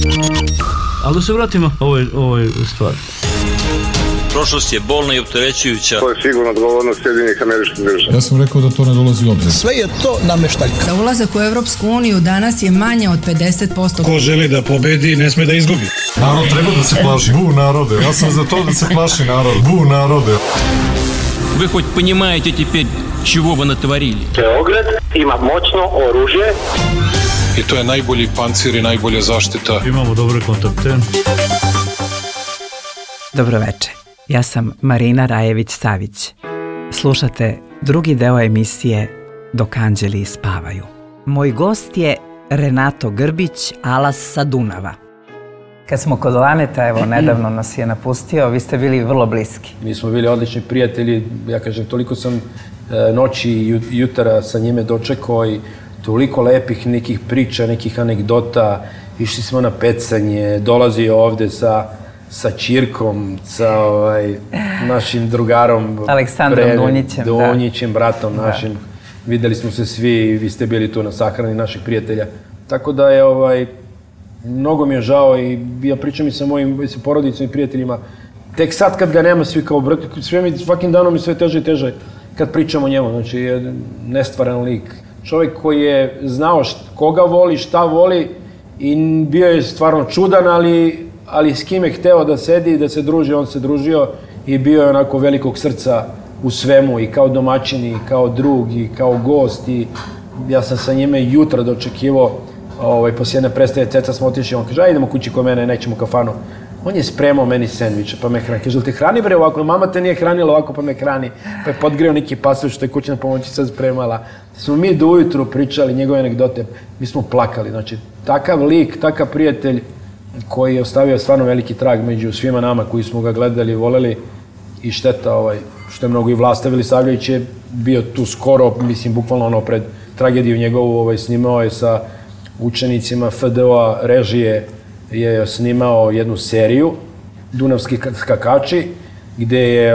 Ali da se vratimo ovoj stvari. Prošlost je bolna i opterećujuća. To je sigurno odgovornost Sjedinjenih Američkih Država. Ja sam rekao da to ne dolazi u obzir. Sve je to nameštaljka. Za ulazak u Evropsku uniju danas je manje od 50%. Ko želi da pobedi, ne sme da izgubi. Narod treba da se plaši. Bu narode. Ja sam za to da se plaši narod. Bu narode. Вы хоть понимаете теперь, чего вы натворили? Beograd ima moćno oružje. I to je najbolji pancir i najbolja zaštita. Imamo dobre kontakte. Dobro veče. Ja sam Marina Rajević-Savić. Slušate drugi deo emisije Dok anđeli spavaju. Moj gost je Renato Grbić, Alas sa Dunava. Kad smo kod Laneta, evo, nedavno nas je napustio, vi ste bili vrlo bliski. Mi smo bili odlični prijatelji, ja kažem, toliko sam noći i jutara sa njime dočekao i toliko lepih nekih priča, nekih anegdota, išli smo na pecanje, dolazio ovde sa ćirkom, sa našim drugarom Aleksandrom Dunjićem, bratom našim. Da. Videli smo se svi i vi ste bili tu na sahrani naših prijatelja. Tako da je mnogo mi je žao i ja pričam i sa mojim porodicom i prijateljima. Tek sad kad ga nema svi kao svakim danom mi sve teže i teže kad pričam o njemu. Znači, je nestvaran lik. Čovjek koji je znao koga voli, šta voli i bio je stvarno čudan, ali s kim je hteo da sedi i da se druži, on se družio i bio je onako velikog srca u svemu i kao domaćin i kao drug i kao gost i ja sam sa njime jutra dočekivao, poslije jedne predstave Ceca smo otišli, on kaže, ajde idemo kući kod mene, nećemo u kafanu. On je spremao meni sendviče, pa me hrani. Kaže, te hrani bre ovako, mama te nije hranila ovako, pa me hrani. Pa je podgreo neki pasulj što je kućna pomoć sad spremala. Smo mi do ujutru pričali njegove anegdote, mi smo plakali. Znači, takav lik, takav prijatelj koji je ostavio stvarno veliki trag među svima nama koji smo ga gledali i voleli i šteta što je mnogo i Vlasta Vilisavljević je bio tu skoro, mislim, bukvalno pred tragediju njegovu, snimao je sa učenicima FDO-a režije, je snimao jednu seriju, Dunavski skakači, gde je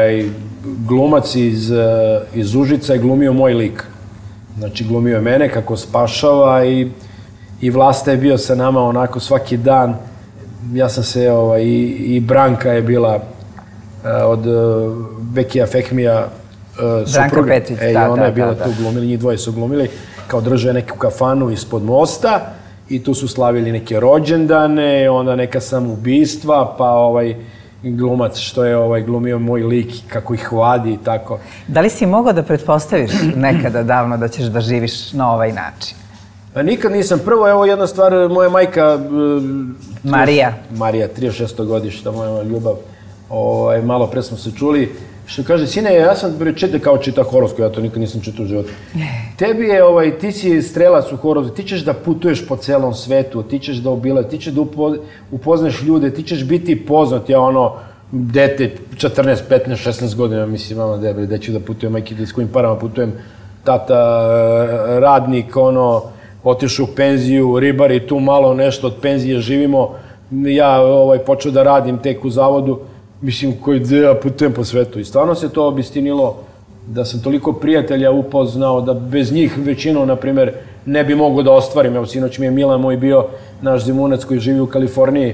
glumac iz Užica je glumio moj lik. Znači, glumio je mene kako spašava i Vlasta je bio sa nama onako svaki dan. Ja sam se, i Branka je bila od Bekija Fehmija supruga. Branka Petrić, da. Ona je bila tu glumili, njih dvoje su glumili, kao držao neku kafanu ispod mosta i tu su slavili neke rođendane, onda neka samoubistva, pa glumac što je glumio moj lik, kako ih vadi i tako. Da li si mogao da pretpostaviš nekada davno da ćeš da živiš na ovaj način? Pa nikad nisam. Prvo, evo jedna stvar, moja majka... Marija, 36. godišta, moja ljubav. Malo pre smo se čuli. Što kaže, sine, ja sam kao čita horoskop, ja to nikad nisam čitao u životu. Tebi je, ti si strelac u horoskopu, ti ćeš da putuješ po celom svetu, ti ćeš da obilaš, ti ćeš da upoznaš ljude, ti ćeš biti poznat. Ja dete, 14, 15, 16 godina, mislim, mama, da ću da putujem, majke, s kojim parama putujem, tata, radnik, otišao u penziju, ribari, tu malo nešto od penzije živimo. Ja počeo da radim tek u zavodu, mislim, ja putujem po svetu. I stvarno se to obistinilo da sam toliko prijatelja upoznao da bez njih većinu, na primjer, ne bi mogao da ostvarim. Evo, sinoć mi je Milan moj bio, naš zimunac koji živi u Kaliforniji,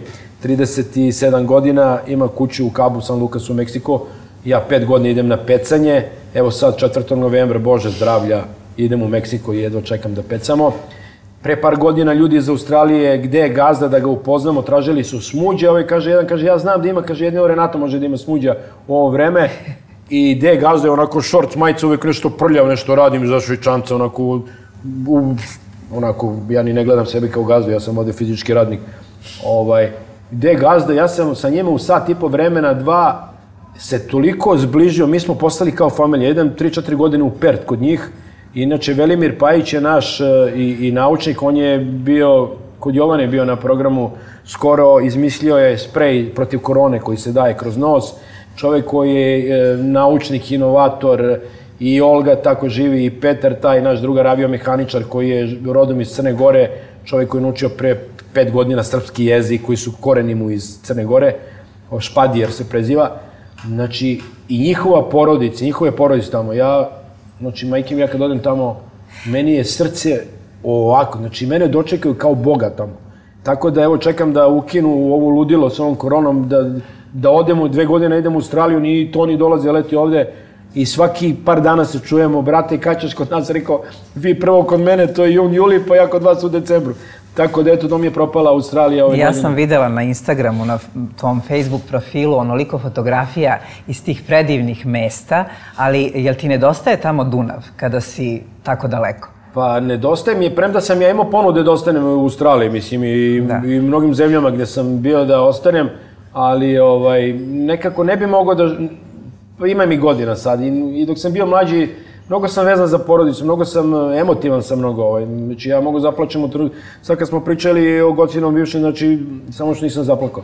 37 godina, ima kuću u Cabo San Lucas u Meksiku. Ja 5 godina idem na pecanje. Evo sad, 4. novembra, Bože zdravlja, idem u Meksiko i jedva čekam da pecamo. Pre par godina ljudi iz Australije, gde je gazda da ga upoznamo, tražili su smuđe. Jedan kaže, ja znam da ima, kaže, jedino Renato može da ima smuđa u ovo vreme. I gde je gazda, je onako šort, majica, uvek nešto prljav, nešto radim za švičanca, onako, ja ni ne gledam sebe kao gazdu, ja sam ovde fizički radnik. Gde je gazda, ja sam sa njima u sat i po vremena, 2, se toliko zbližio, mi smo postali kao familija, idem 3-4 godine u Pert kod njih. Inače, Velimir Pajić je naš i naučnik, on je bio, kod Jovane bio na programu, skoro izmislio je sprej protiv korone koji se daje kroz nos. Čovjek koji je naučnik, inovator, i Olga tako živi, i Petar, taj naš drugar aviomehaničar koji je rodom iz Crne Gore, čovjek koji je naučio pre 5 godina srpski jezik, koji su koreni mu iz Crne Gore, Špadijer se preziva. Znači, i njihove porodice tamo, znači, majke mi, ja kad odem tamo, meni je srce ovako, znači, mene dočekaju kao Boga tamo. Tako da evo čekam da ukinu ovo ludilo s ovom koronom, da odemo 2 godine, idemo u Australiju, ni Toni dolazi, leti ovde i svaki par dana se čujemo, brate, kad ćeš kod nas, rekao, vi prvo kod mene, to je jun, juli, pa ja kod vas u decembru. Tako da eto, to mi je propala Australija ove godine. Ja sam videla na Instagramu, na tom Facebook profilu, onoliko fotografija iz tih predivnih mesta, ali jel ti nedostaje tamo Dunav kada si tako daleko? Pa nedostaje mi je, premda sam ja imao ponude da ostanem u Australiji, mislim, i mnogim zemljama gdje sam bio da ostanem, ali nekako ne bi mogao da... Ima mi godina sad i dok sam bio mlađi, mnogo sam vezan za porodicu, mnogo sam emotivan sam mnogo. Znači ja mogu zaplačem u trenutku. Sad kad smo pričali o Gocinom bivšem, znači samo što nisam zaplakao.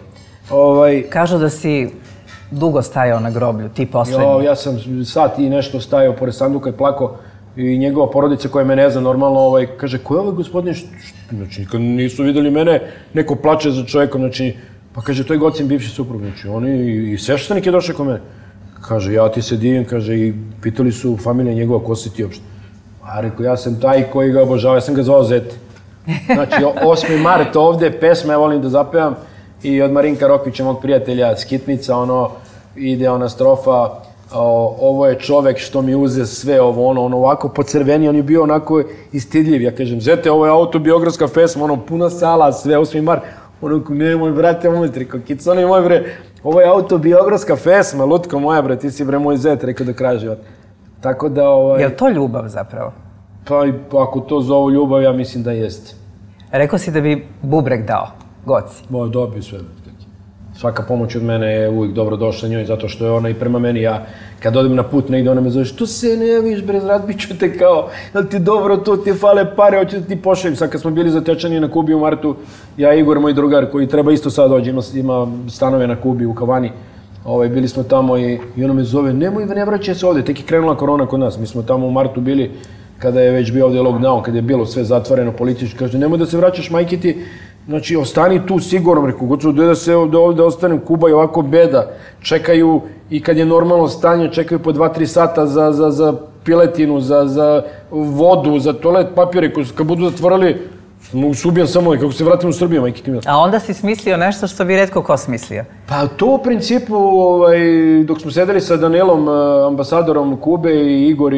Kažu da si dugo stajao na groblju, ti poslednji. Ja sam sat i nešto stajao pored sanduka i plakao. I njegova porodica koja me ne zna normalno, kaže, ko je ovaj gospodin? Znači, kad nisu videli mene, neko plače za čovjekom, znači, pa kaže, to je Gocin bivši suprug, znači, oni i sveštenik je došao kod mene. Kaže, ja ti se divim, kaže, i pitali su familija njegova, ko si ti uopšte? A rekao, ja sam taj koji ga obožava, ja sam ga zvao Zete. Znači, 8. mart ovde, pesma, ja volim da zapevam, i od Marinka Rokvića, mog prijatelja, skitnica, ide ona strofa, ovo je čovek što mi uze sve ovo, ono ovako pocrveni, on je bio onako istidljiv, ja kažem, Zete, ovo je autobiografska pesma, puna sala, sve, 8. mart, nemoj, brate, rekao, Kiconi, moj bre, ovo je autobiografska pesma, lutko moja, bre, ti si bre moj Zet, rekao do kraja života. Tako da, Je li to ljubav zapravo? Pa, ako to zovu ljubav, ja mislim da jeste. Rekao si da bi bubreg dao, Goci. Dobio sve. Svaka pomoć od mene je uvijek dobro došla njoj, zato što je ona i prema meni, ja kad odem na put negdje, ona me zove, što se ne javiš, bre, razbiću te kao, jel ti dobro to, ti fale pare, hoću da ti pošaljem. Sad kad smo bili zatečeni na Kubi u martu, ja i Igor, moj drugar, koji treba isto sad dođe, ima stanove na Kubi u Havani, bili smo tamo i ona me zove, nemoj, ne vraćaj se ovdje, tek je krenula korona kod nas, mi smo tamo u martu bili, kada je već bio ovdje lockdown, kada je bilo sve zatvoreno politički, kaže, nemoj da se vraćaš, majke ti, znači, ostani tu sigurno, rekao, gotovo da ovdje ostanem, Kuba je ovako beda, čekaju i kad je normalno stanje, čekaju po 2-3 sata za piletinu, za vodu, za toalet papire, kad budu zatvorili, mogu se ubijem samo, kako se vratim u Srbiju, majke ti mi. A onda si smislio nešto što bi retko ko smislio? Pa to u principu, dok smo sedeli sa Danielom, ambasadorom Kube i Igor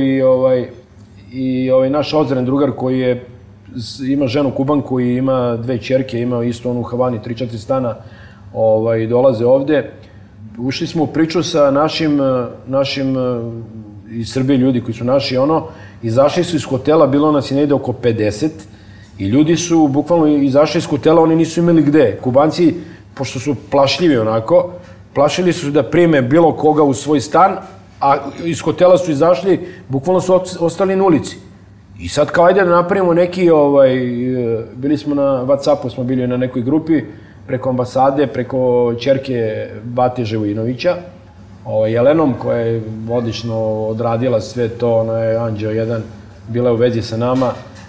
i naš Ozren drugar koji ima ženu Kubanku i ima 2 ćerke, ima isto onu u Havani, 3-4 stana, dolaze ovde. Ušli smo u priču sa našim iz Srbije ljudi koji su naši, izašli su iz hotela, bilo nas je negde oko 50 i ljudi su bukvalno izašli iz hotela, oni nisu imali gde. Kubanci, pošto su plašljivi onako, plašili su da prime bilo koga u svoj stan, a iz hotela su izašli, bukvalno su ostali na ulici. I sad kao ajde da napravimo neki, bili smo na WhatsAppu, smo bili na nekoj grupi, preko ambasade, preko ćerke Bate Živojinovića, Jelenom, koja je odlično odradila sve to, ona je anđeo jedan, bila je u vezi sa nama.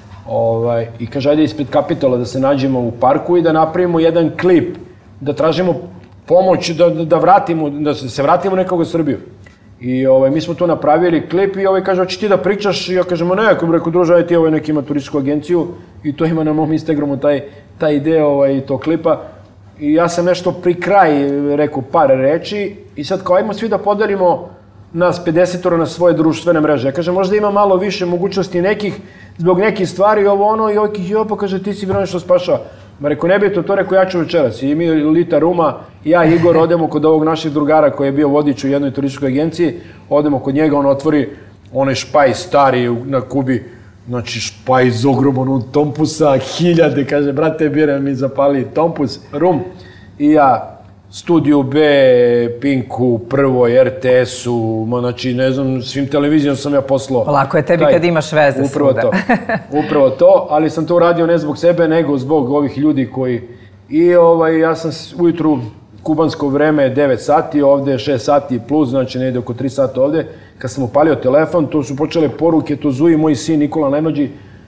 I kaže, ajde ispred Kapitola da se nađemo u parku i da napravimo jedan klip, da tražimo pomoć, da se vratimo nekog u Srbiju. I mi smo tu napravili klip i kaže, hoće ti da pričaš? I ja kažem, ne, ako bi rekao, druže, aj ti neki ima turistsku agenciju i to ima na mom Instagramu taj ideo i to klipa. I ja sam nešto pri kraj rekao par reči i sad kao ajmo svi da podelimo nas 50 na svoje društvene mreže. Ja kažem, možda ima malo više mogućnosti nekih, zbog nekih stvari, i pa kaže, ti si vjerojatno što spašava. Ma rekao, ne bi to rekao, ja ću večeras. I mi lita ruma, ja i Igor odemo kod ovog naših drugara koji je bio vodič u jednoj turističkoj agenciji, odemo kod njega, on otvori onaj špajz stari na Kubi, znači špajz ogroman, tompusa, 1000, kaže, brate, bire mi zapali tompus, rum. I ja, Studiju B, Pinku, Prvoj, RTS-u, znači, ne znam, svim televizijom sam ja poslao. Lako je tebi kad imaš veze svuda. Upravo to, ali sam to uradio ne zbog sebe, nego zbog ovih ljudi koji... I ja sam ujutru, kubansko vreme, 9 sati, ovde 6 sati plus, znači ne ide oko 3 sata ovde. Kad sam upalio telefon, to su počele poruke, to Zuji, moj sin Nikola najmlađi,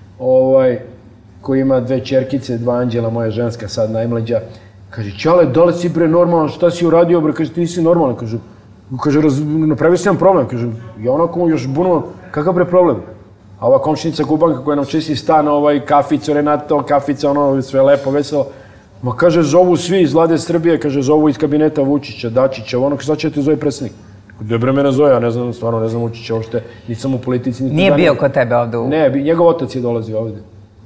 koji ima 2 ćerkice, 2 anđela, moja ženska sad najmlađa. Kaže, Ćale, da li si bre normalan, šta si uradio bre, kaže, ti nisi normalan, kaže, napravio si nam problem, kaže, ja onako još buno, kakav bre problem? A ova komšinica Kubanka koja nam čisti stan, kafica, Renato, kafica, sve lepo, veselo, Ma kaže, zovu svi iz Vlade Srbije, kaže, zovu iz kabineta Vučića, Dačića, ono, sad će te zove predsjednik. Dobre mene zove, ja ne znam, stvarno ne znam Vučića uopšte, nisam u politici. Nije bio kod tebe ovde u... Ne, njegov otac je dolazio ovde.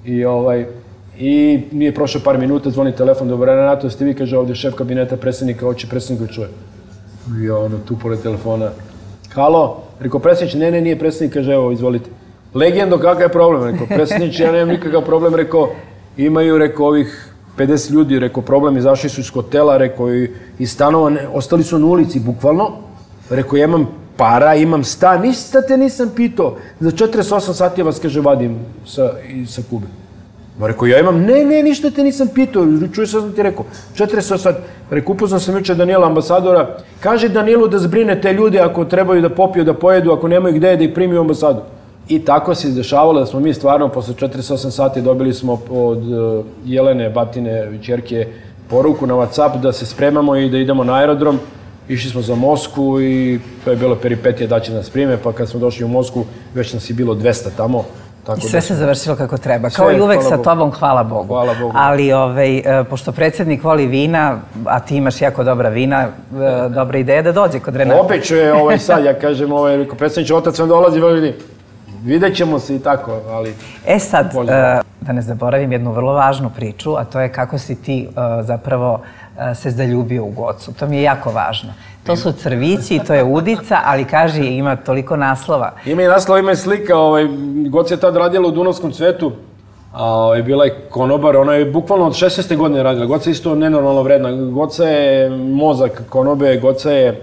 I nije prošlo par minuta, zvoni telefon, dobro, Renato, ste vi, kaže, ovde šef kabineta predsjednika, hoće predsjednika čuje. I ono, tu pored telefona. Halo, rekao, predsjedniče, ne, nije predsjednik, kaže, evo, izvolite. Legendo, kakav je problem? Rekao, predsjedniče, ja nemam nikakav problem, rekao, imaju, rekao, ovih 50 ljudi, rekao, problem, izašli su iz hotela, rekao, i stanova, ostali su na ulici, bukvalno. Rekao, ja imam para, imam stan, ništa te nisam pitao. Za 48 sati vas, kaže, vadim sa Kube. Rekao, ja imam, ne, ništa te nisam pitao, čuje se sam ti rekao, 48 sati. Rekao, upoznao sam jučer Danijela, ambasadora, kaže Danielu da zbrine te ljude ako trebaju da popiju, da pojedu, ako nemaju gde da ih primi u ambasadu. I tako se izdešavalo da smo mi stvarno posle 48 sati dobili smo od Jelene, Batine, ćerke, poruku na WhatsApp da se spremamo i da idemo na aerodrom. Išli smo za Moskvu i to je bilo peripetije da će nas prime, pa kad smo došli u Moskvu već nas je bilo 200 tamo. I sve se završilo kako treba. Kao i uvek sa tobom, hvala Bogu. Hvala Bogu. Ali, pošto predsjednik voli vina, a ti imaš jako dobra vina, dobra ideja da dođe kod Renata. Obećao je sad, ja kažem, predsjedniče, otac vam dolazi, vidjet ćemo se i tako, ali... Sad, da ne zaboravim jednu vrlo važnu priču, a to je kako si ti zapravo se zaljubio u Gocu. To mi je jako važno. To su crvići, to je udica, ali kaži, ima toliko naslova. Ima i naslova, ima i slika. Goca je tad radila u Dunavskom cvetu, a bila je konobar, ona je bukvalno od 16. godine radila. Goca je isto nenormalno vredna. Goca je mozak konobe, Goca je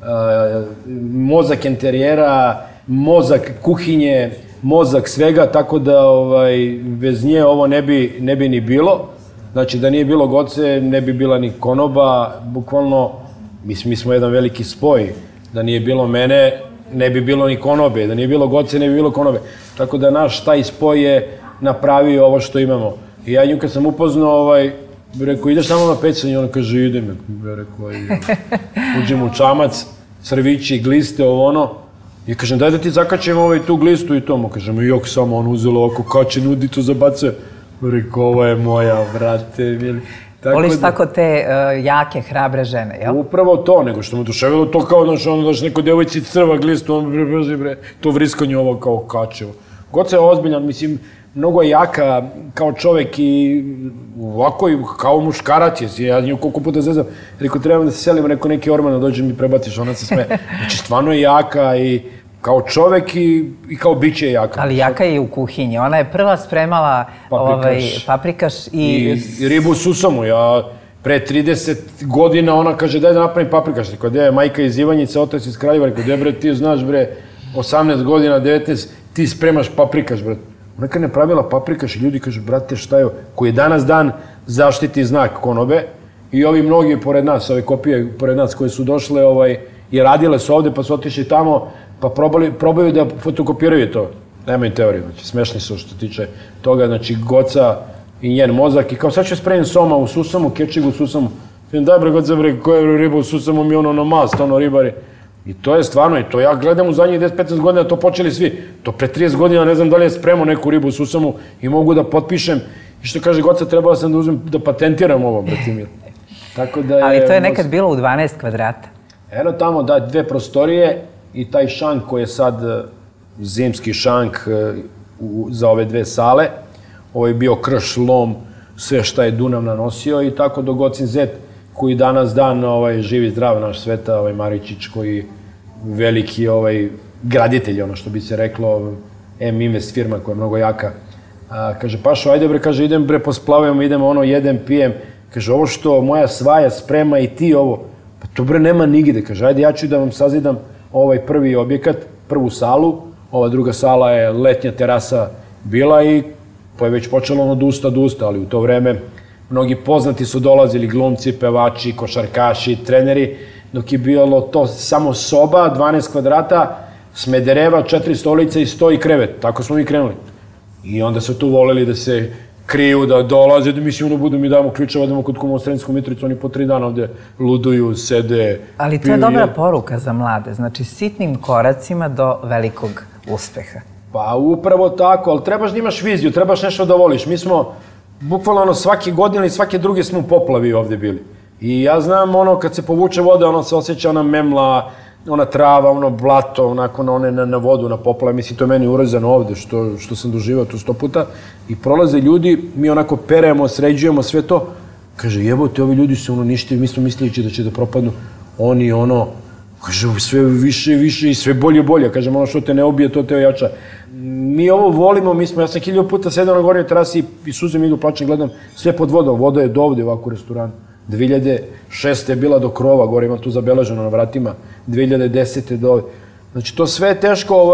mozak interijera, mozak kuhinje, mozak svega, tako da bez nje ovo ne bi ni bilo. Znači, da nije bilo Goce, ne bi bila ni konoba, bukvalno, mi smo jedan veliki spoj. Da nije bilo mene, ne bi bilo ni konobe, da nije bilo Goce, ne bi bilo konobe. Tako da naš taj spoj je napravio ovo što imamo. I ja nju kad sam upoznao, rekao, ideš samo na pecanje, i ona kaže, idem. Rekao, uđem u čamac, crvići, gliste, I kažem, daj da ti zakačem tu glistu i tomu. Kažem, jok, samo on uzelo ovako kačen udicu, zabacuje. Rekao, ovo je moja, brate. Voliš tako te jake, hrabre žene, jel? Upravo to, nego što me duševilo to kao daš neko djevojci crva glistu, to vriskanje ovo kao kačevo. Goca je ozbiljan, mislim, mnogo je jaka kao čovek i ovako kao muškarac je. Ja nju koliko puta zezam, rekao, trebam da se selim, rekao, neki orman, dođe mi prebaciš, ona se sme. Znači, stvarno je jaka i kao čovek i kao biće je jaka. Ali jaka je i u kuhinji. Ona je prva spremala paprikaš i ribu u susamu. Ja pre 30 godina ona kaže, daj da napravim paprikaš. Rekao, gde je majka iz Ivanjice, otac iz Kraljeva. Rekao, gde bre, ti znaš bre, 18 godina, 19, ti spremaš paprikaš, bre. Ona kad ne pravila paprikaš i ljudi kažu, brate, šta je, koji je danas dan zaštiti znak konobe i ovi mnogi pored nas, ove kopije pored nas koje su došle i radile su ovde pa su otišli tamo, pa probaju da fotokopiraju to. Nemaju teoriju, znači smešni su što tiče toga, znači Goca i njen mozak i kao sad ću spremim soma u susamu, kečig u susamu. Daj bre Goca bre, koja je riba u susamu mi na mast, ribari. I to je stvarno, i to ja gledam u zadnjih 10-15 godina, to počeli svi. To pre 30 godina ne znam da li je spremao neku ribu u susamu i mogu da potpišem. I što kaže Goca, trebao sam da uzmem, da patentiram ovo, bratimir. Ali to je nekad bilo u 12 kvadrata. Eno tamo, da, 2 prostorije i taj šank koji je sad zimski šank za ove 2 sale. Ovo je bio krš, lom, sve šta je Dunav nanosio i tako do Gocin zet koji danas dan živi zdrav naš Sveta, Maričić koji veliki graditelj, ono što bi se reklo, M-Invest firma koja je mnogo jaka. Kaže, Pašo, ajde bre, kaže, idem bre, posplavujemo, idemo jedem, pijem. Kaže, ovo što moja svaja sprema i ti ovo, pa to bre nema nigde. Kaže, ajde, ja ću da vam sazidam ovaj prvi objekat, prvu salu, ova druga sala je letnja terasa bila i to je već počelo od usta do usta, ali u to vreme mnogi poznati su dolazili, glumci, pevači, košarkaši, treneri, dok je bilo to samo soba, 12 kvadrata, smedereva, 4 stolice i 100 i krevet. Tako smo mi krenuli. I onda su tu voleli da se kriju, da dolaze, da mislim, budu mi damo ključeva, idemo kod kuma u Sremsku Mitrovicu, oni po 3 dana ovde luduju, sede, piju. Ali to je dobra poruka za mlade, znači sitnim koracima do velikog uspeha. Pa upravo tako, ali trebaš da imaš viziju, trebaš nešto da voliš. Mi smo bukvalno svake godine i svake druge smo u poplavi ovde bili. I ja znam kad se povuče voda, se osjeća ona memla, ona trava, ono blato, onako na vodu, na poplave. Mislim, to je meni urezano ovde, što sam doživao tu 100 puta. I prolaze ljudi, mi onako peremo, sređujemo sve to. Kaže, jebote, ovi ljudi su ništi, mi smo misleći da će da propadnu. Oni kaže, sve više i više i sve bolje i bolje. Kaže, što te ne ubije, to te ojača. Mi ovo volimo, ja sam 1000 puta sedao na gornjoj terasi i suze mi idu, plačem, gledam sve pod vodom. Voda je do ovde ovako u restoranu. 2006. je bila do krova, gore imam tu zabeleženo na vratima. 2010. do ovde. Znači, to sve je teško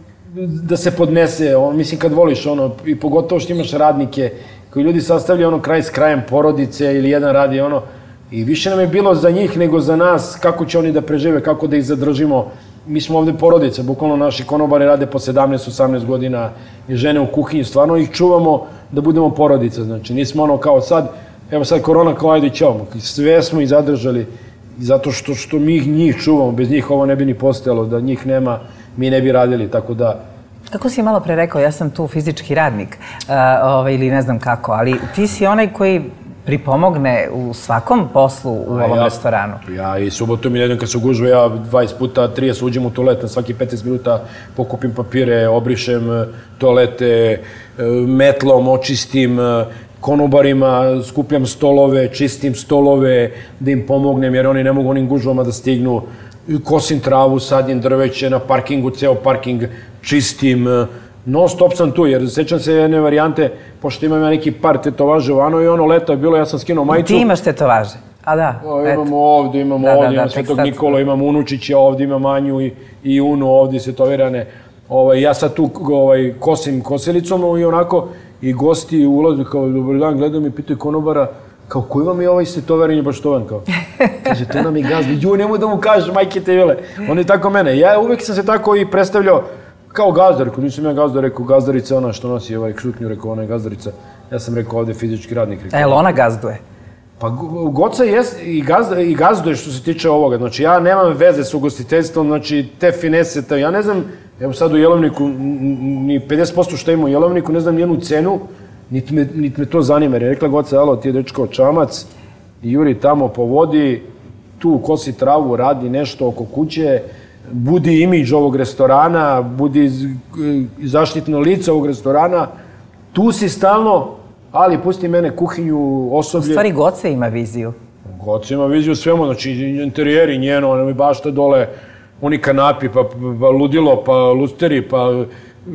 da se podnese. Mislim, kad voliš, i pogotovo što imaš radnike, koji ljudi sastavljaju kraj s krajem porodice ili jedan radi i više nam je bilo za njih nego za nas kako će oni da prežive, kako da ih zadržimo. Mi smo ovde porodice, bukvalno naši konobari rade po 17-18 godina i žene u kuhinji, stvarno ih čuvamo da budemo porodice, znači nismo kao sad, evo sad korona kao ajde ćao, sve smo ih zadržali zato što mi njih čuvamo, bez njih ovo ne bi ni postojalo, da njih nema, mi ne bi radili, tako da... Kako si malo pre rekao, ja sam tu fizički radnik ili ne znam kako, ali ti si onaj koji pripomogne u svakom poslu u ovom restoranu. Ja i subotom i nedeljom kad se gužve, ja 20 puta, 30 uđem u toalet, na svaki 15 minuta pokupim papire, obrišem toalete, metlom očistim, konobarima skupljam stolove, čistim stolove, da im pomognem jer oni ne mogu onim gužvama da stignu. Kosim travu, sadim drveće na parkingu, ceo parking čistim. Non stop sam tu, jer sećam se jedne varijante, pošto imam ja neki par tetovaže vano i leto je bilo, ja sam skinuo majicu. Ti imaš tetovaže? A da, imamo ovde, imam Svetog Nikola, imam Unučića ovde, imam Anju i Unu ovde setovirane. Ja sad tu kosim kosilicom i onako, i gosti ulaze kao, dobar dan, gledaju mi, pitaju konobara, kao, koji vam je ovaj setovarenje baštovan, kao? Kaže, to nam je gazda, nemoj da mu kažeš, majke te vile. On je tako mene. Ja uvek sam se tako i predstavljao, kao gazdar, rekao, nisam ja gazdar, rekao, gazdarica ona što nosi šutnju, rekao, ona je gazdarica. Ja sam rekao, ovde je fizički radnik. Jel ona gazduje? Pa Goca i gazduje što se tiče ovoga. Znači, ja nemam veze s ugostiteljstvom, znači, te finese, ja ne znam, evo sad u Jelovniku, ni 50% što ima u Jelovniku, ne znam njenu cenu, niti me to zanima. Jer je rekla Goca, alo, ti je dečko Čamac, juri tamo po vodi, tu kosi travu, radi nešto oko kuće, budi imidž ovog restorana, budi zaštitno lice ovog restorana, tu si stalno, ali pusti mene kuhinju, osoblje. U stvari Goca ima viziju. Goca ima viziju svemu, znači interijeri njeno, ono mi bašta dole, oni kanapi, pa ludilo, pa lusteri, pa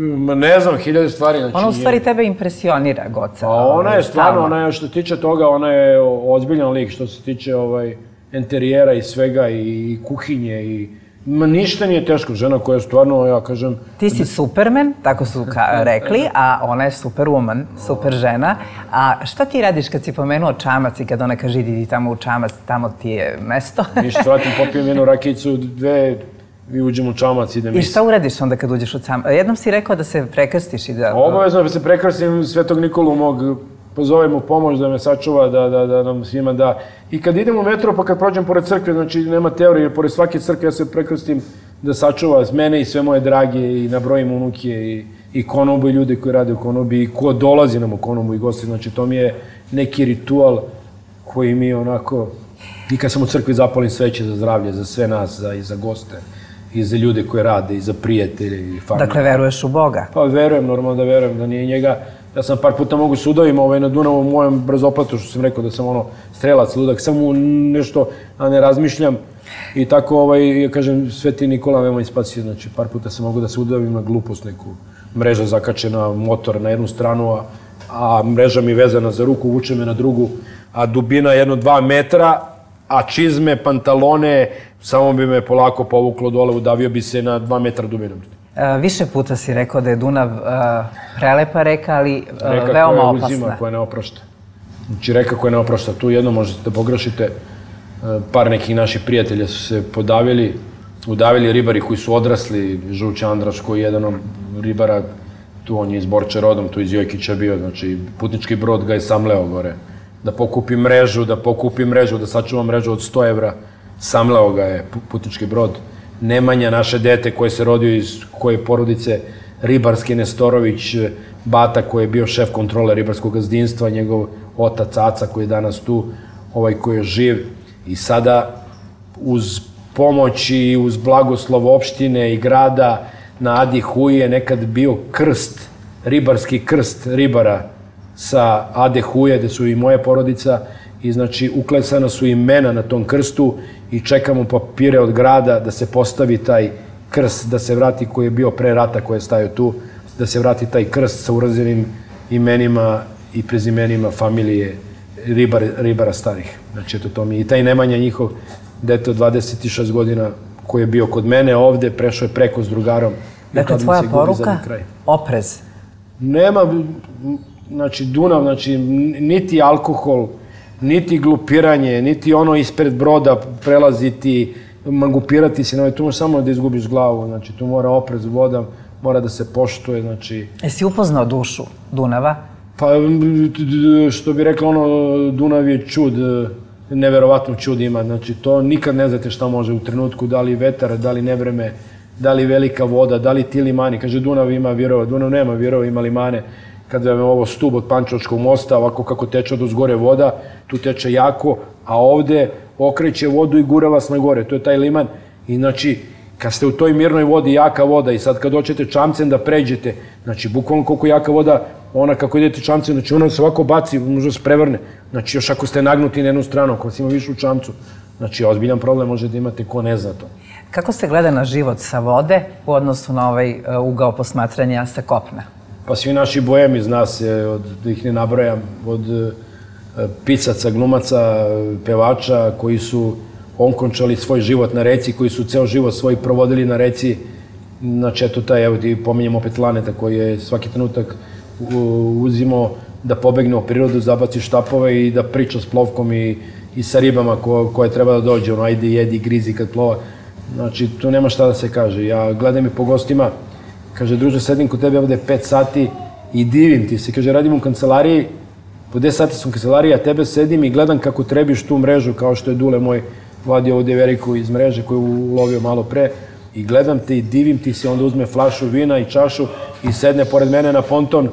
ne znam, 1000 stvari. Ona u stvari tebe impresionira, Goca. Pa ona je stvarno, ona je što se tiče toga, ona je ozbiljan lik što se tiče interijera i svega i kuhinje i ništa nije teško, žena koja je stvarno, ja kažem... Ti si Superman, tako su rekli, a ona je Superwoman, super žena. A šta ti radiš kad si pomenuo Čamac i kad ona kaže idi tamo u Čamac, tamo ti je mesto? Ništa, vratim, popijem jednu rakijicu, 2, i uđem u Čamac, idem I šta uradiš onda kad uđeš u Čamac? Jednom si rekao da se prekrstiš i da... Obavezno da se prekrstim, Svetog Nikolu mog pozovem u pomoć da me sačuva, da nam svima da... I kad idem u metro, pa kad prođem pored crkve, znači nema teorije, pored svake crkve ja se prekrstim da sačuva mene i sve moje drage i nabrojim unuke i konobu i ljude koji rade u konobi i ko dolazi nam u konobu i gosti. Znači to mi je neki ritual koji mi onako... I kad sam u crkvi zapalim sveće za zdravlje, za sve nas, i za goste, i za ljude koji rade, i za prijatelje, i familije. Dakle, veruješ u Boga? Pa verujem, normalno da verujem, da nije njega. Ja sam par puta mogu sudovima na Dunavu u mojem brzoplatu, što sam rekao da sam strelac, ludak, samo nešto, a ne razmišljam. I tako, ja kažem, Sveti Nikola me spasio, znači par puta sam mogu da se udavim na glupost neku. Mreža zakačena, motor na jednu stranu, a mreža mi vezana za ruku, vuče me na drugu, a dubina 1-2 metra, a čizme, pantalone, samo bi me polako povuklo dole, udavio bi se na 2 metra dubinom. Više puta si rekao da je Dunav prelepa reka, ali veoma opasna. Reka koja je uzima, koja ne oprašta. Znači reka koja ne oprašta. Tu jedno možete da pogrešite. Par nekih naših prijatelja su se udavili ribari koji su odrasli. Žuć Andraš koji je jedan od ribara, tu on je iz Borče rodom, tu iz Jojkića bio. Znači putnički brod ga je samleo gore. Da pokupi mrežu, da sačuva mrežu od 100 evra. Samleo ga je putnički brod. Nemanja, naše dete koje se rodio iz koje porodice, Ribarski Nestorović, bata koji je bio šef kontrole ribarskog gazdinstva, njegov otac Aca koji je danas tu, koji je živ. I sada uz pomoć i uz blagoslov opštine i grada na Adi Huji je nekad bio krst, ribarski krst ribara sa Ade Huje, gde su i moja porodica, i znači uklesana su imena na tom krstu i čekamo papire od grada da se postavi taj krst, da se vrati koji je bio pre rata, koji je stajao tu, da se vrati taj krst sa urazenim imenima i prezimenima familije ribara starih. Znači, eto to mi je. I taj Nemanja njihov, dete od 26 godina, koji je bio kod mene ovde, prešao je preko s drugarom. Dakle, tvoja poruka? Oprez. Nema, znači, Dunav, znači, niti alkohol, niti glupiranje, niti ono ispred broda prelaziti, mangupirati se, tu možeš samo da izgubiš glavu, znači, tu mora oprez, voda, mora da se poštuje, znači... Jesi upoznao dušu Dunava? Pa, što bi rekla, Dunav je čud, neverovatno čud ima, znači, to nikad ne znate šta može u trenutku, da li vetar, da li nevreme, da li velika voda, da li ti limani, kaže, Dunav ima virova, Dunav nema virova, ima limane. Kada je ovo stub od Pančevačkog mosta, ovako kako teče od uzgore voda, tu teče jako, a ovde okreće vodu i gura vas na gore, to je taj liman. I znači, kad ste u toj mirnoj vodi, jaka voda, i sad kad doćete čamcem da pređete, znači, bukvalno koliko jaka voda, ona kako idete čamcem, znači ona se ovako baci, možda se prevrne. Znači, još ako ste nagnuti na jednu stranu, ako vas ima više u čamcu, znači, ozbiljan problem možete imate ko ne zna to. Kako se gleda na život sa vode u odnosu na ovaj ugao posmatranja sa kopna? Pa svi naši bojemi, zna se, da ih ne nabrajam, od pisaca, glumaca, pevača koji su onkončali svoj život na reci, koji su ceo život svoj provodili na reci. Znači, eto taj, evo ti pominjem opet Laneta koji je svaki trenutak uzimao da pobegne u prirodu, zabaci štapove i da priča s plovkom i sa ribama koje treba da dođe, ajde jedi, grizi kad plova. Znači, tu nema šta da se kaže. Ja gledam i po gostima, kaže, druže, sedim kod tebe ovde 5 sati i divim ti se. Kaže, radim u kancelariji, po 10 sati sam u kancelariji, a tebe sedim i gledam kako trebiš tu mrežu, kao što je Dule moj vadio ovde Veriku iz mreže koju ulovio malo pre. I gledam te i divim ti se, onda uzme flašu vina i čašu i sedne pored mene na ponton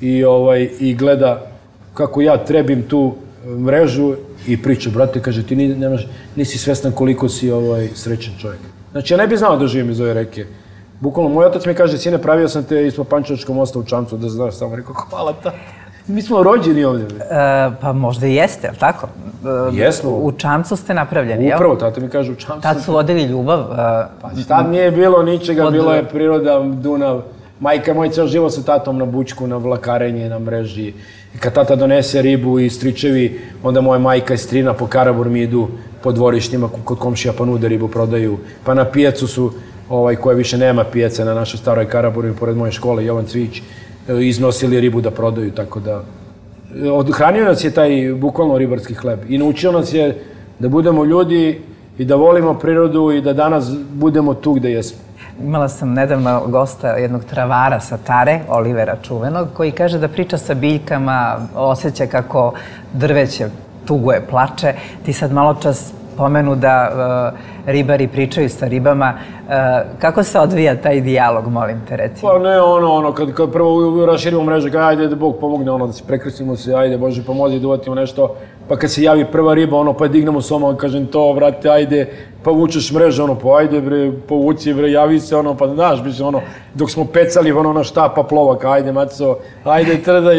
i gleda kako ja trebim tu mrežu i priča. Brate, kaže, ti nisi svestan koliko si srećan čovjek. Znači, ja ne bih znao da živim iz ove reke. Bukvalno, moj otac mi kaže, sine, pravio sam te ispod Pančevačkog mosta u Čamcu, da znaš, samo rekao, hvala ta. Mi smo rođeni ovdje. Pa možda i jeste, ali tako? Jesmo. U Čamcu ste napravljeni, jel? Upravo, tata mi kaže u Čamcu. Tad su vodili ljubav. Pa tad nije bilo ničega, bilo je priroda, Dunav. Majka moj ceo život sa tatom na bučku, na vlakarenje, na mreži. I kad tata donese ribu i stričevi, onda moja majka i strina po Karabor mi idu po dvorištima kod komšija pa nude ribu, prodaju. Pa na pijacu su, koja više nema pijaca na našoj staroj Karaboru, pored moje škole, Jovan Cvić, iznosili ribu da prodaju, tako da... Odhranio nas je taj bukvalno ribarski hleb i naučio nas je da budemo ljudi i da volimo prirodu i da danas budemo tu gde jesmo. Imala sam nedavno gosta jednog travara sa Tare, Olivera čuvenog, koji kaže da priča sa biljkama, osjeća kako drveće tuguje, plače. Ti sad malo čas pomenu da ribari pričaju sa ribama. Kako se odvija taj dijalog, molim te, recimo? Pa ne, kad prvo raširimo mreže, kaj ajde da Bog pomogne, da se prekrstimo se, ajde Bože pomozi da uvatimo nešto, pa kad se javi prva riba, pa dignemo soma, kažem to, vrate, ajde, pa vučeš mreže, pa ajde bre, povuci bre, javi se, pa znaš, biš, dok smo pecali, na štapa plovak, ajde maco, ajde trdaj,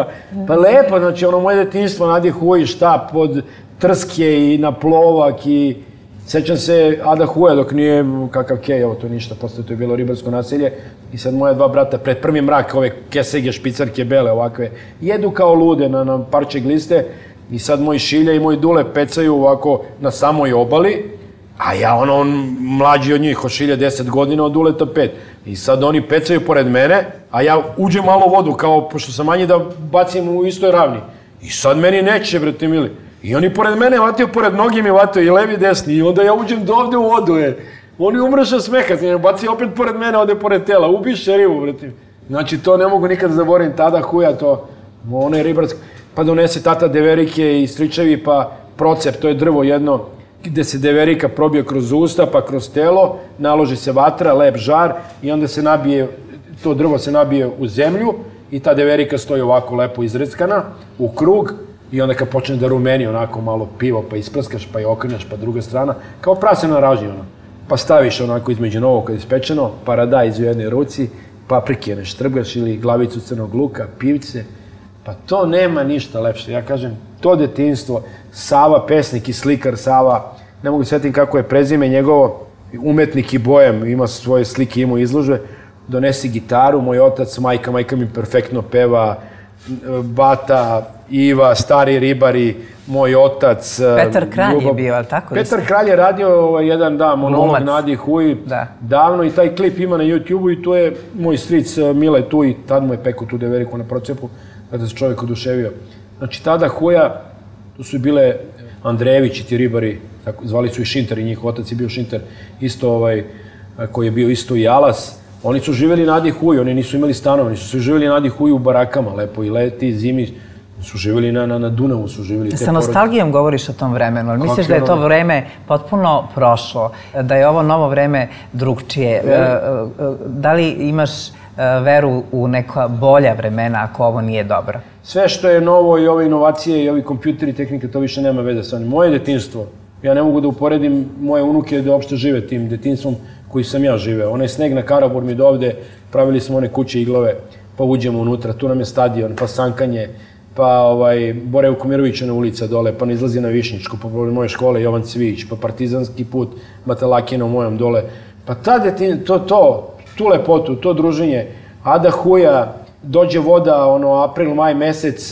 pa lepo, znači, moje detinjstvo na Adi Huji, štap od trske i na plovak i sećam se Ada Huja dok nije kakav kej, evo to ništa, posle to je bilo ribarsko naselje i sad moja dva brata pred prvi mrak, ove kesege, špicarke bele ovakve, jedu kao lude na parče gliste i sad moj Šilja i moj Dule pecaju ovako na samoj obali, a ja mlađi od njih, od Šilja 10 godina, od Duleta 5. I sad oni pecaju pored mene, a ja uđem malo u vodu, kao pošto sam manji da bacim u istoj ravni. I sad meni neće, brate mili. I oni pored mene vatio, pored nogi mi vatio i levi i desni i onda ja uđem do ovde u vodu, Oni umrše smeha, baci opet pored mene, ode pored tela, ubiše ribu, brate. Znači to ne mogu nikad zaboravim, tada Huja to, ono je ribarsko. Pa donese tata deverike i stričevi, pa procep, to je drvo jedno, gde se deverika probije kroz usta, pa kroz telo, naloži se vatra, lep žar i onda se nabije, to drvo se nabije u zemlju i ta deverika stoji ovako lepo izreckana u krug i onda kad počne da rumeni onako malo pivo, pa isprskaš, pa je okreneš, pa druga strana, kao prase na raži, ono. Pa staviš onako između novog kad je ispečeno, paradajz u jednoj ruci, paprike ne štrgaš ili glavicu crnog luka, pivce, pa to nema ništa lepše. Ja kažem, to detinjstvo, Sava, pesnik i slikar Sava, ne mogu sjetim kako je prezime njegovo, umetnik i bojem, ima svoje slike, ima izložbe, donesi gitaru, moj otac, majka mi perfektno peva, bata, Iva, stari ribari, moj otac, Petar Kralj je bio, ali tako? Petar Kralj je radio jedan monolog Nadi Huj, davno, i taj klip ima na YouTube-u i tu je moj stric Mile tu i tad mu je pekao tu deveriku na procepu, kada se čovjek oduševio. Znači, tada Huja, tu su bile Andrejević i ti ribari, zvali su i Šinter i njih otac je bio Šinter, isto koji je bio isto i Alas. Oni su živjeli na Adi Huju, oni nisu imali stanove, oni su živjeli na Adi Huju u barakama, lepo i leti, zimi, su živjeli na Dunavu, su živjeli te porodice. Sa nostalgijom govoriš o tom vremenu, ali misliš da je to vreme potpuno prošlo, da je ovo novo vreme drugčije? Da li imaš veru u neka bolja vremena ako ovo nije dobro? Sve što je novo i ove inovacije i ovi kompjuteri i tehnike, to više nema veze sa onim. Moje detinjstvo, ja ne mogu da uporedim moje unuke da uopšte žive tim detinjstvom koji sam ja živeo. Onaj sneg na Karaburmi do ovde, pravili smo one kuće iglove, pa uđemo unutra, tu nam je stadion, pa sankanje, pa Bore Vukomirovićeva ulica dole, pa ne izlazi na Višnjičku, pa moje škole Jovan Cvijić, pa Partizanski put, Batalakina u mojom dole. Pa ta tu lepotu, to druženje, Ada Huja, dođe voda, april, maj mesec,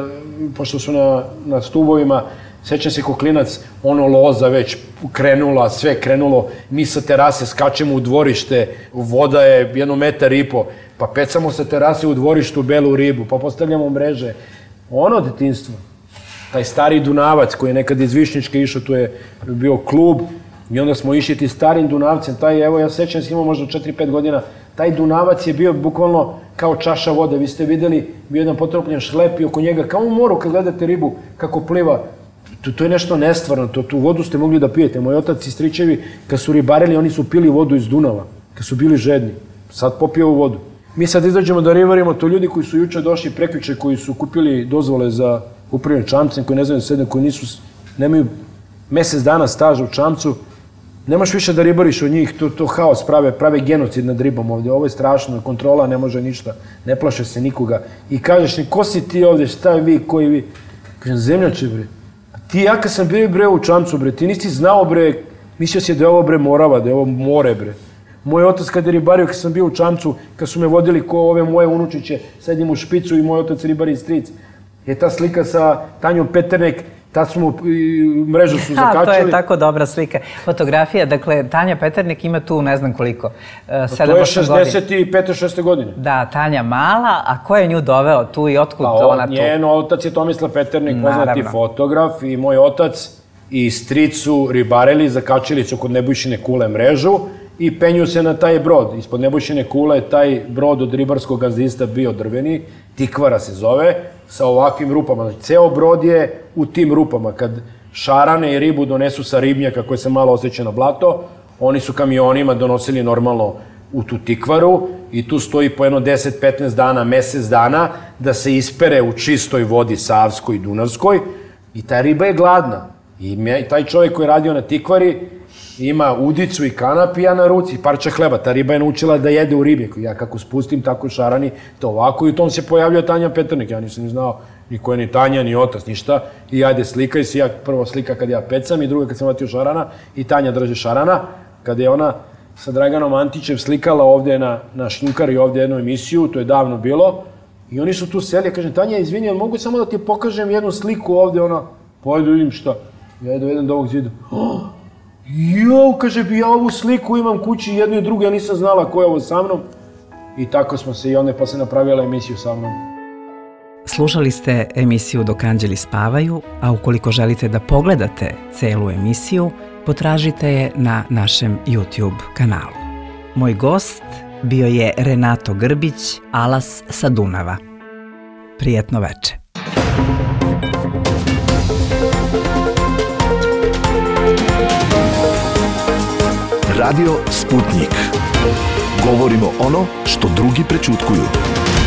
pošto su na stubovima, sećam se ko klinac, loza već krenula, sve krenulo, mi sa terase skačemo u dvorište, voda je 1,5 metra, pa pecamo sa terase u dvorištu belu ribu, pa postavljamo mreže. Ono detinjstvo, taj stari Dunavac koji je nekad iz Višnjičke išao, tu je bio klub i onda smo išli ti starim Dunavcem, ja sećam se imao možda 4-5 godina, taj Dunavac je bio bukvalno kao čaša vode, vi ste videli, bio jedan potropljen šlep i oko njega, kao u moru kad gledate ribu kako pliva, to je nešto nestvarno, tu vodu ste mogli da pijete. Moj otac i stričevi, kad su ribarili, oni su pili vodu iz Dunava, kad su bili žedni. Sad popiju ovu vodu. Mi sad izađemo da ribarimo, to ljudi koji su juče došli prekjuče, koji su kupili dozvole za upravljanje čamcem, koji ne znaju da sede, koji nemaju mesec dana staža u čamcu, nemaš više da ribariš od njih, to haos prave genocid nad ribom ovdje. Ovo je strašno, kontrola ne može ništa, ne plaše se nikoga. I kažeš mi, ko si ti ovdje, šta je vi, koji vi? Kažem, zemljače, bre. Ti, ja kad sam bio u čamcu, bre, ti nisi znao, bre, mislio si da je ovo, bre, Morava, da je ovo more, bre. Moj otac kad je ribario, kad sam bio u čamcu, kad su me vodili ko ove moje unučiće, sedim u špicu i moj otac ribari i stric. Je ta slika sa Tanjom Peternek, tad smo mrežu su zakačili. To je tako dobra slika. Fotografija, dakle, Tanja Peternek ima tu ne znam koliko, 7-8 godina. To je 65-6 godine. Da, Tanja mala, a ko je nju doveo tu i otkud ona tu? Njen otac je Tomislav Peternek, poznati fotograf, i moj otac i stric su ribarili, zakačili su kod Nebojšine Kule mrežu i penju se na taj brod. Ispod Nebojšine Kule je taj brod od ribarskog gazdinstva bio drveni, Tikvara se zove, sa ovakvim rupama. Znači, ceo brod je u tim rupama. Kad šarane i ribu donesu sa ribnjaka koje se malo osjeća na blato, oni su kamionima donosili normalno u tu Tikvaru i tu stoji po jedno 10-15 dana, mesec dana, da se ispere u čistoj vodi Savskoj i Dunavskoj i ta riba je gladna. I taj čovjek koji je radio na Tikvari ima udicu i kanap i ja na ruci, parče hleba. Ta riba je naučila da jede u ribnjaku. Ja kako spustim, tako šarani, to ovako i u tom se pojavljao Tanja Peternek. Ja nisam ni znao ni ko je ni Tanja, ni otac, ništa. I ajde slikaj se, ja prvo slika kad ja pecam i druga kad sam vatio šarana i Tanja drži šarana. Kada je ona sa Draganom Antićem slikala ovdje na Šljunkari ovdje jednu emisiju, to je davno bilo. I oni su tu seli, ja kažem, Tanja, izvini, ali mogu samo da ti pokažem jednu sliku ovdje, ona, pa ajde vidim šta. Ja dovedem do ovog zida. Kaže, ja ovu sliku imam kući jednu i drugu, ja nisam znala ko je ovo sa mnom. I tako smo se i onda pa se napravila emisiju sa mnom. Slušali ste emisiju Dok anđeli spavaju, a ukoliko želite da pogledate celu emisiju, potražite je na našem YouTube kanalu. Moj gost bio je Renato Grbić, Alas sa Dunava. Prijetno veče. Radio Sputnik. Govorimo ono što drugi prećutkuju.